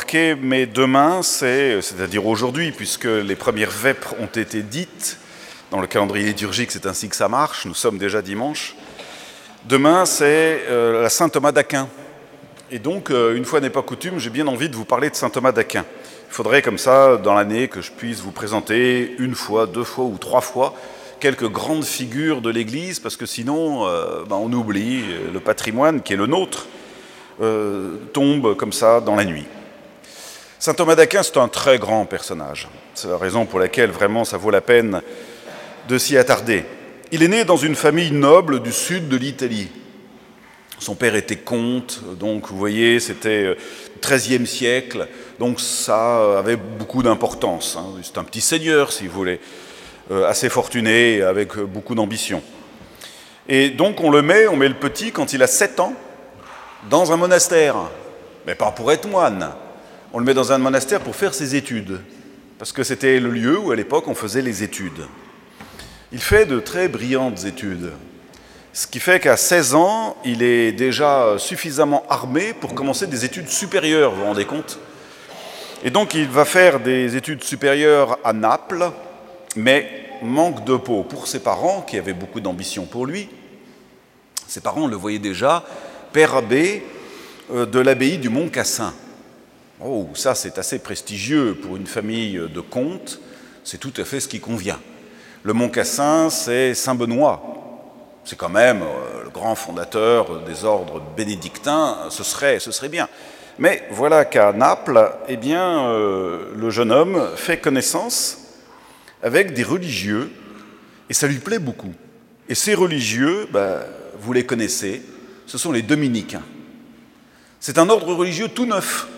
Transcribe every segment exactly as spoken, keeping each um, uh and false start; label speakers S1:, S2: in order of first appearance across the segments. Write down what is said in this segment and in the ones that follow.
S1: remarqué, mais demain, c'est, c'est-à-dire aujourd'hui, puisque les premières vêpres ont été dites, dans le calendrier liturgique, c'est ainsi que ça marche, nous sommes déjà dimanche. Demain, c'est euh, la Saint Thomas d'Aquin. Et donc, euh, une fois n'est pas coutume, j'ai bien envie de vous parler de Saint Thomas d'Aquin. Il faudrait comme ça, dans l'année, que je puisse vous présenter une fois, deux fois ou trois fois quelques grandes figures de l'Église, parce que sinon, euh, ben, on oublie le patrimoine qui est le nôtre, euh, tombe comme ça dans la nuit. Saint Thomas d'Aquin, c'est un très grand personnage. C'est la raison pour laquelle vraiment ça vaut la peine de s'y attarder. Il est né dans une famille noble du sud de l'Italie. Son père était comte, donc vous voyez, c'était treizième siècle, donc ça avait beaucoup d'importance. Hein. C'est un petit seigneur, si vous voulez, euh, assez fortuné, avec beaucoup d'ambition. Et donc on le met, on met le petit, quand il a sept ans, dans un monastère, mais pas pour être moine. On le met dans un monastère pour faire ses études, parce que c'était le lieu où, à l'époque, on faisait les études. Il fait de très brillantes études, ce qui fait qu'à seize ans, il est déjà suffisamment armé pour commencer des études supérieures, vous vous rendez compte ? Et donc, il va faire des études supérieures à Naples, mais manque de peau pour ses parents, qui avaient beaucoup d'ambition pour lui. Ses parents le voyaient déjà père abbé de l'abbaye du Mont Cassin. Oh, ça c'est assez prestigieux pour une famille de comtes, c'est tout à fait ce qui convient. Le Mont Cassin, c'est Saint Benoît. C'est quand même euh, le grand fondateur des ordres bénédictins, ce serait, ce serait bien. Mais voilà qu'à Naples, eh bien, euh, le jeune homme fait connaissance avec des religieux, et ça lui plaît beaucoup. Et ces religieux, ben, vous les connaissez, ce sont les dominicains. C'est un ordre religieux tout neuf.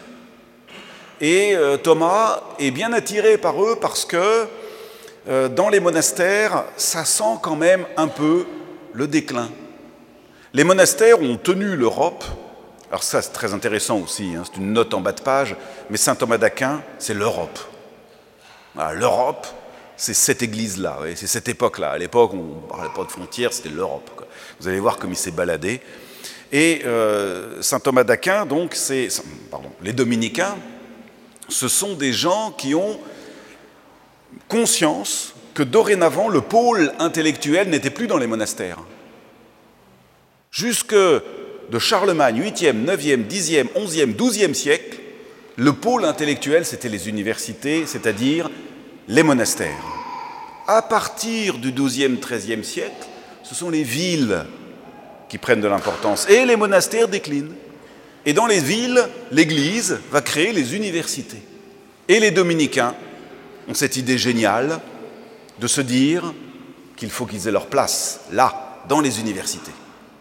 S1: Et euh, Thomas est bien attiré par eux parce que euh, dans les monastères, ça sent quand même un peu le déclin. Les monastères ont tenu l'Europe. Alors ça, c'est très intéressant aussi, hein, c'est une note en bas de page, mais Saint Thomas d'Aquin, c'est l'Europe. Voilà, l'Europe, c'est cette église-là, ouais, c'est cette époque-là. À l'époque, on ne parlait pas de frontières, c'était l'Europe, quoi. Vous allez voir comme il s'est baladé. Et euh, Saint Thomas d'Aquin, donc, c'est, pardon, les dominicains, ce sont des gens qui ont conscience que dorénavant, le pôle intellectuel n'était plus dans les monastères. Jusque de Charlemagne, huitième, neuvième, dixième, onzième, douzième siècle, le pôle intellectuel, c'était les universités, c'est-à-dire les monastères. À partir du douzième, treizième siècle, ce sont les villes qui prennent de l'importance. Et les monastères déclinent. Et dans les villes, l'Église va créer les universités. Et les dominicains ont cette idée géniale de se dire qu'il faut qu'ils aient leur place, là, dans les universités.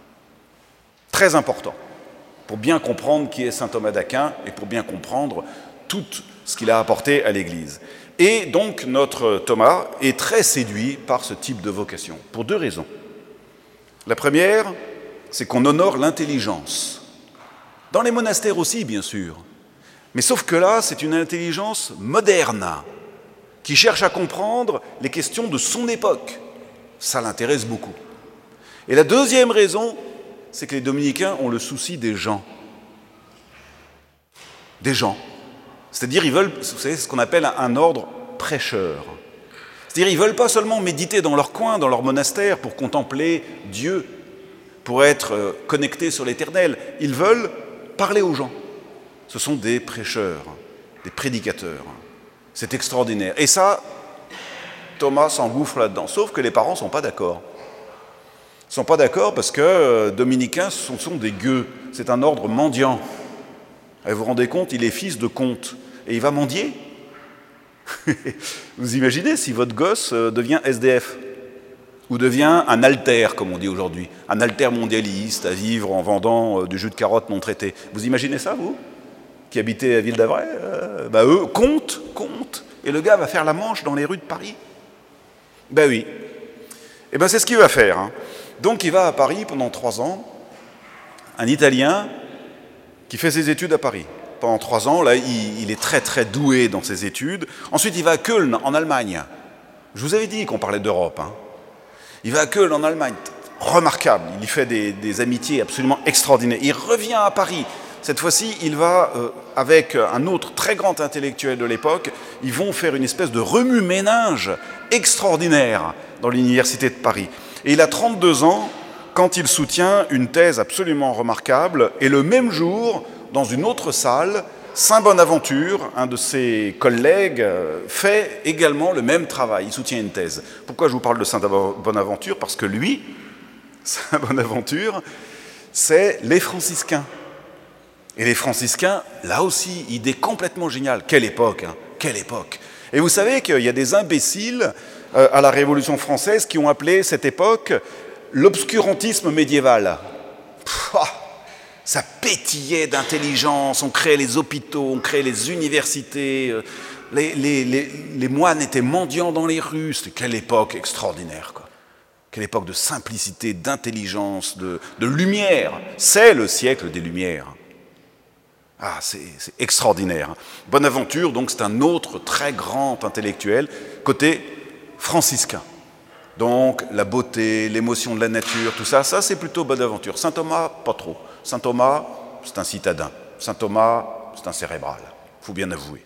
S1: Très important, pour bien comprendre qui est saint Thomas d'Aquin et pour bien comprendre tout ce qu'il a apporté à l'Église. Et donc, notre Thomas est très séduit par ce type de vocation, pour deux raisons. La première, c'est qu'on honore l'intelligence. Dans les monastères aussi, bien sûr. Mais sauf que là, c'est une intelligence moderne, qui cherche à comprendre les questions de son époque. Ça l'intéresse beaucoup. Et la deuxième raison, c'est que les dominicains ont le souci des gens. Des gens. C'est-à-dire, ils veulent, vous savez, ce qu'on appelle un ordre prêcheur. C'est-à-dire, ils ne veulent pas seulement méditer dans leur coin, dans leur monastère, pour contempler Dieu, pour être connectés sur l'éternel. Ils veulent parler aux gens. Ce sont des prêcheurs, des prédicateurs. C'est extraordinaire. Et ça, Thomas s'engouffre là-dedans. Sauf que les parents ne sont pas d'accord. Ils ne sont pas d'accord parce que euh, dominicains, ce sont, sont des gueux. C'est un ordre mendiant. Et vous vous rendez compte, il est fils de comte. Et il va mendier. Vous imaginez si votre gosse euh, devient S D F ou devient un altère, comme on dit aujourd'hui, un altère mondialiste à vivre en vendant euh, du jus de carotte non traité. Vous imaginez ça, vous, qui habitez à Ville d'Avray euh, bah, eux, comptent, comptent. Et le gars va faire la manche dans les rues de Paris. Ben oui. Et ben c'est ce qu'il va faire. Hein. Donc il va à Paris pendant trois ans. Un Italien qui fait ses études à Paris. Pendant trois ans, là, il, il est très très doué dans ses études. Ensuite, il va à Köln, en Allemagne. Je vous avais dit qu'on parlait d'Europe. Hein. Il va à Köln, en Allemagne. Remarquable. Il y fait des, des amitiés absolument extraordinaires. Il revient à Paris. Cette fois-ci, il va, euh, avec un autre très grand intellectuel de l'époque, ils vont faire une espèce de remue-ménage extraordinaire dans l'université de Paris. Et il a trente-deux ans quand il soutient une thèse absolument remarquable, et le même jour, dans une autre salle, Saint Bonaventure, un de ses collègues, fait également le même travail, il soutient une thèse. Pourquoi je vous parle de Saint Bonaventure? Parce que lui, Saint Bonaventure, c'est les franciscains. Et les franciscains, là aussi, idée complètement géniale. Quelle époque, hein, quelle époque. Et vous savez qu'il y a des imbéciles euh, à la Révolution française qui ont appelé cette époque l'obscurantisme médiéval. Pouah, ça pétillait d'intelligence, on créait les hôpitaux, on créait les universités, euh, les, les, les, les moines étaient mendiants dans les rues. C'était quelle époque extraordinaire, quoi. Quelle époque de simplicité, d'intelligence, de, de lumière. C'est le siècle des Lumières. Ah, c'est, c'est extraordinaire. Bonaventure, donc, c'est un autre très grand intellectuel, côté franciscain. Donc, la beauté, l'émotion de la nature, tout ça, ça, c'est plutôt Bonaventure. Saint Thomas, pas trop. Saint Thomas, c'est un citadin. Saint Thomas, c'est un cérébral. Il faut bien avouer.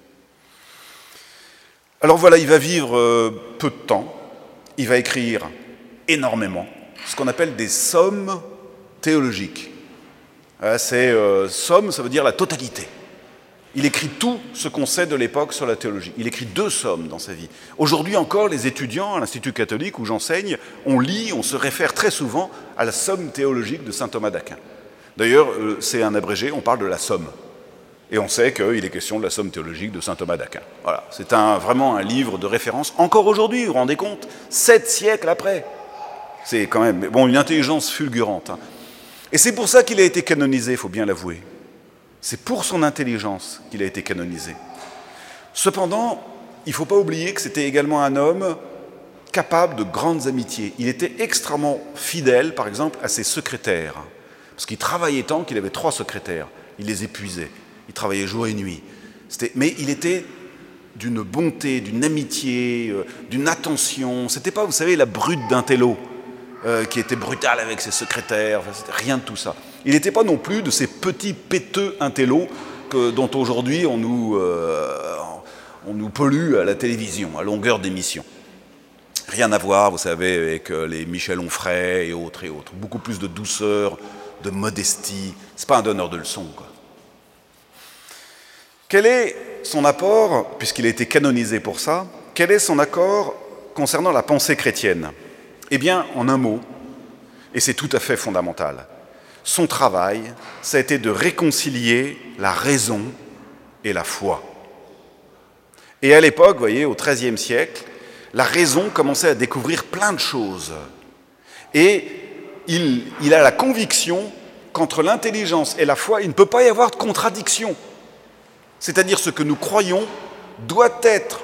S1: Alors voilà, il va vivre euh, peu de temps. Il va écrire énormément, ce qu'on appelle des sommes théologiques. C'est euh, somme, ça veut dire la totalité. Il écrit tout ce qu'on sait de l'époque sur la théologie. Il écrit deux sommes dans sa vie. Aujourd'hui encore, les étudiants à l'Institut catholique où j'enseigne, on lit, on se réfère très souvent à la somme théologique de saint Thomas d'Aquin. D'ailleurs, euh, c'est un abrégé, on parle de la somme. Et on sait qu'il est question de la somme théologique de saint Thomas d'Aquin. Voilà, c'est un, vraiment un livre de référence. Encore aujourd'hui, vous vous rendez compte, sept siècles après. C'est quand même bon, une intelligence fulgurante. Hein. Et c'est pour ça qu'il a été canonisé, il faut bien l'avouer. C'est pour son intelligence qu'il a été canonisé. Cependant, il ne faut pas oublier que c'était également un homme capable de grandes amitiés. Il était extrêmement fidèle, par exemple, à ses secrétaires. Parce qu'il travaillait tant qu'il avait trois secrétaires. Il les épuisait. Il travaillait jour et nuit. C'était... Mais il était d'une bonté, d'une amitié, euh, d'une attention. C'était pas, vous savez, la brute d'un télo. Euh, qui était brutal avec ses secrétaires, enfin, c'était rien de tout ça. Il n'était pas non plus de ces petits péteux intellos que, dont aujourd'hui on nous, euh, on nous pollue à la télévision, à longueur d'émission. Rien à voir, vous savez, avec les Michel Onfray et autres et autres. Beaucoup plus de douceur, de modestie. C'est pas un donneur de leçons, quoi. Quel est son apport, puisqu'il a été canonisé pour ça, quel est son accord concernant la pensée chrétienne ? Eh bien, en un mot, et c'est tout à fait fondamental, son travail, ça a été de réconcilier la raison et la foi. Et à l'époque, vous voyez, au treizième siècle, la raison commençait à découvrir plein de choses. Et il, il a la conviction qu'entre l'intelligence et la foi, il ne peut pas y avoir de contradiction. C'est-à-dire ce que nous croyons doit être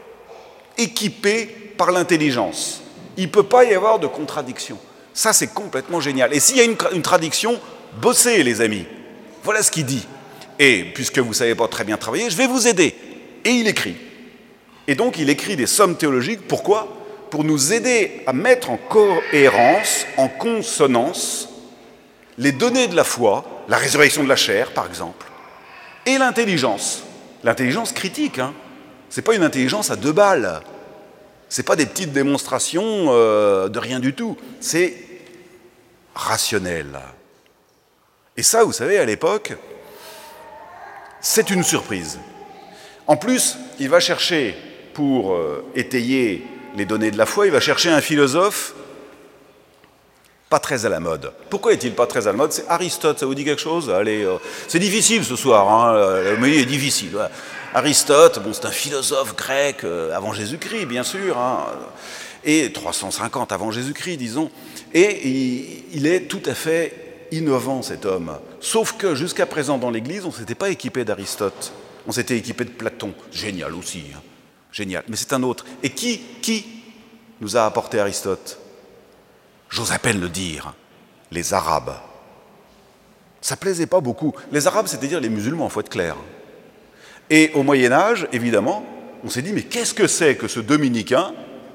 S1: équipé par l'intelligence. Il ne peut pas y avoir de contradiction. Ça, c'est complètement génial. Et s'il y a une, une traduction, bossez, les amis. Voilà ce qu'il dit. Et puisque vous ne savez pas très bien travailler, je vais vous aider. Et il écrit. Et donc, il écrit des sommes théologiques. Pourquoi ? Pour nous aider à mettre en cohérence, en consonance, les données de la foi, la résurrection de la chair, par exemple, et l'intelligence. L'intelligence critique, hein. Ce n'est pas une intelligence à deux balles. Ce n'est pas des petites démonstrations euh, de rien du tout. C'est rationnel. Et ça, vous savez, à l'époque, c'est une surprise. En plus, il va chercher, pour euh, étayer les données de la foi, il va chercher un philosophe pas très à la mode. Pourquoi est-il pas très à la mode ? C'est Aristote, ça vous dit quelque chose ? Allez, euh, c'est difficile ce soir, hein, mais il est difficile. Voilà. Aristote, bon, c'est un philosophe grec euh, avant Jésus-Christ, bien sûr, hein, et trois cent cinquante avant Jésus-Christ, disons. Et il, il est tout à fait innovant, cet homme. Sauf que jusqu'à présent, dans l'Église, on ne s'était pas équipé d'Aristote. On s'était équipé de Platon. Génial aussi, hein. Génial. Mais c'est un autre. Et qui, qui nous a apporté Aristote ? J'ose à peine le dire. Les Arabes. Ça ne plaisait pas beaucoup. Les Arabes, c'est-à-dire les musulmans, il faut être clair. Et au Moyen-Âge, évidemment, on s'est dit, mais qu'est-ce que c'est que ce dominicain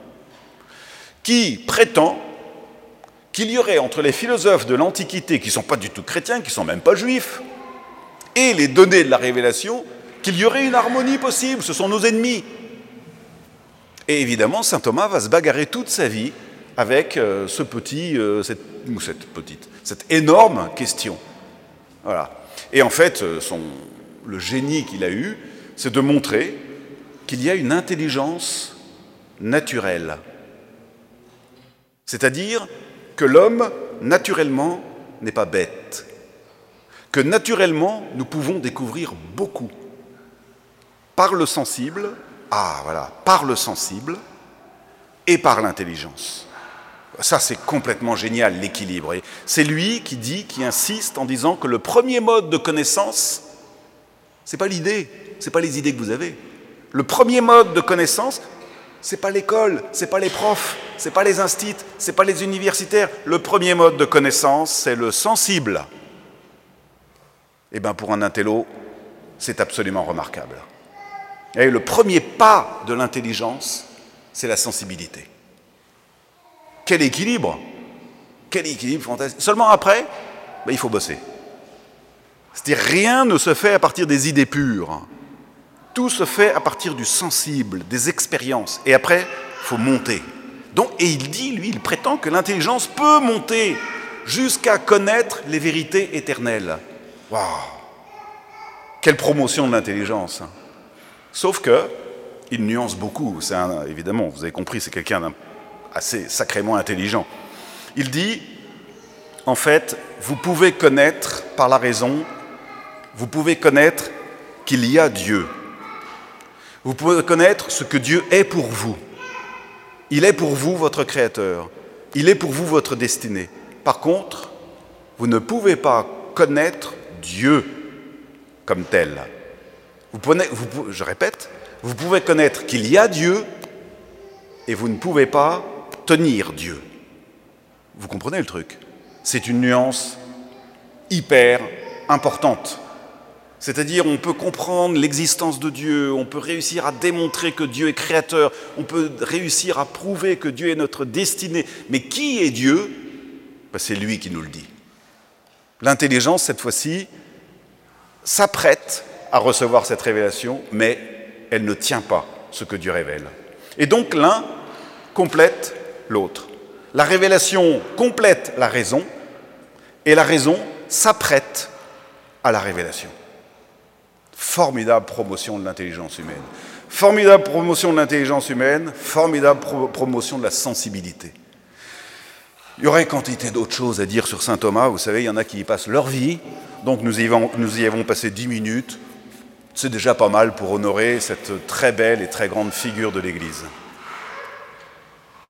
S1: qui prétend qu'il y aurait entre les philosophes de l'Antiquité, qui ne sont pas du tout chrétiens, qui ne sont même pas juifs, et les données de la révélation qu'il y aurait une harmonie possible. Ce sont nos ennemis. Et évidemment, saint Thomas va se bagarrer toute sa vie avec euh, ce petit, euh, cette, ou cette petite, cette énorme question. Voilà. Et en fait, son, le génie qu'il a eu, c'est de montrer qu'il y a une intelligence naturelle. C'est-à-dire que l'homme, naturellement, n'est pas bête. Que naturellement, nous pouvons découvrir beaucoup. Par le sensible, ah voilà, par le sensible et par l'intelligence. Ça, c'est complètement génial, l'équilibre. Et c'est lui qui dit, qui insiste en disant que le premier mode de connaissance, c'est pas l'idée, c'est pas les idées que vous avez. Le premier mode de connaissance, c'est pas l'école, c'est pas les profs, c'est pas les instituts, c'est pas les universitaires. Le premier mode de connaissance, c'est le sensible. Eh bien, pour un intello, c'est absolument remarquable. Et le premier pas de l'intelligence, c'est la sensibilité. Quel équilibre! Quel équilibre fantastique! Seulement après, ben, il faut bosser. C'est-à-dire, rien ne se fait à partir des idées pures. Tout se fait à partir du sensible, des expériences. Et après, il faut monter. Donc, et il dit, lui, il prétend que l'intelligence peut monter jusqu'à connaître les vérités éternelles. Waouh! Quelle promotion de l'intelligence! Sauf que, il nuance beaucoup. C'est un, évidemment, vous avez compris, c'est quelqu'un d'assez sacrément intelligent. Il dit, en fait, vous pouvez connaître par la raison, vous pouvez connaître qu'il y a Dieu. Vous pouvez connaître ce que Dieu est pour vous. Il est pour vous votre Créateur. Il est pour vous votre destinée. Par contre, vous ne pouvez pas connaître Dieu comme tel. Vous pouvez, vous, je répète, vous pouvez connaître qu'il y a Dieu et vous ne pouvez pas tenir Dieu. Vous comprenez le truc? C'est une nuance hyper importante. C'est-à-dire, on peut comprendre l'existence de Dieu, on peut réussir à démontrer que Dieu est créateur, on peut réussir à prouver que Dieu est notre destinée. Mais qui est Dieu? Ben, c'est lui qui nous le dit. L'intelligence, cette fois-ci, s'apprête à recevoir cette révélation, mais elle ne tient pas ce que Dieu révèle. Et donc, l'un complète l'autre. La révélation complète la raison, et la raison s'apprête à la révélation. Formidable promotion de l'intelligence humaine. Formidable promotion de l'intelligence humaine, formidable pro- promotion de la sensibilité. Il y aurait quantité d'autres choses à dire sur saint Thomas. Vous savez, il y en a qui y passent leur vie, donc nous y avons, nous y avons passé dix minutes. C'est déjà pas mal pour honorer cette très belle et très grande figure de l'Église.